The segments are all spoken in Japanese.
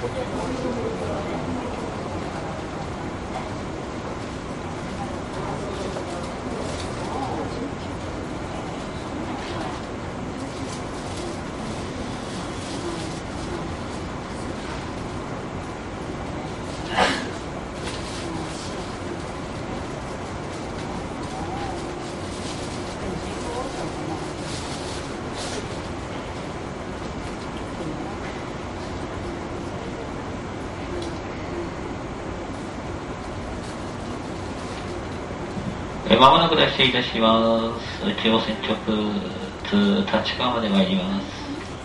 まもなく脱出いたします。中央線直通立川まで参ります。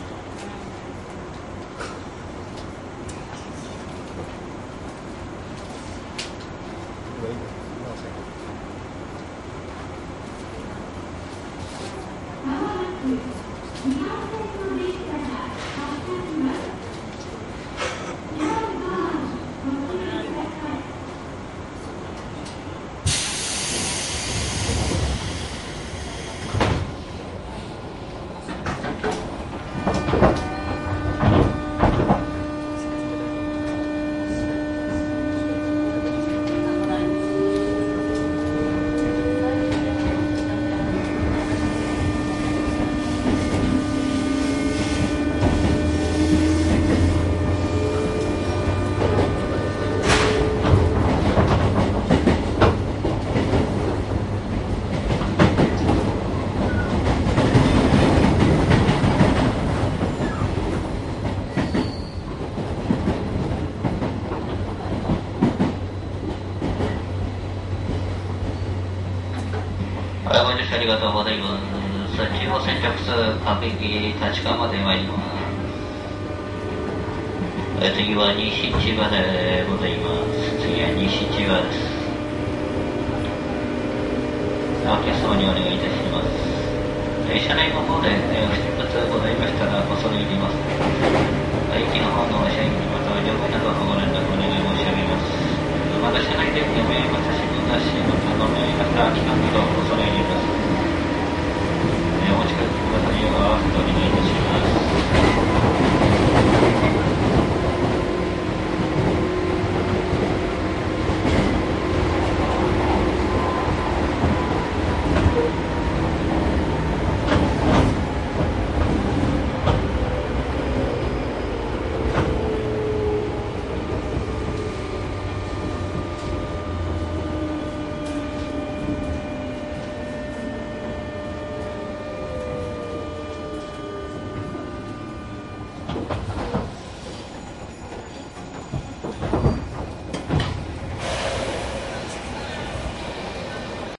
ありがとうございます。中央線直通各駅立川まで参ります。次は西千葉でございます。次は西千葉です。お客様にお願いいたします。車内の方で不出発ございましたら恐れ入ります。